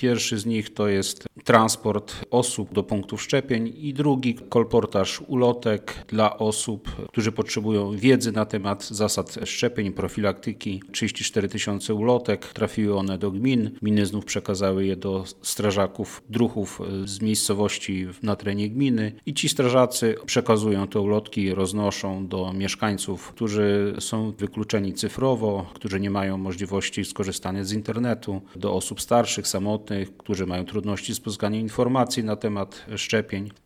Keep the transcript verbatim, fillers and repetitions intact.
Pierwszy z nich to jest transport osób do punktów szczepień i drugi kolportaż ulotek dla osób, którzy potrzebują wiedzy na temat zasad szczepień, profilaktyki. trzydzieści cztery tysiące ulotek, trafiły one do gmin. Gminy znów przekazały je do strażaków, druhów z miejscowości na terenie gminy i ci strażacy przekazują te ulotki, roznoszą do mieszkańców, którzy są wykluczeni cyfrowo, którzy nie mają możliwości skorzystania z internetu, do osób starszych, samotnych, którzy mają trudności z pozyskaniem informacji na temat szczepień.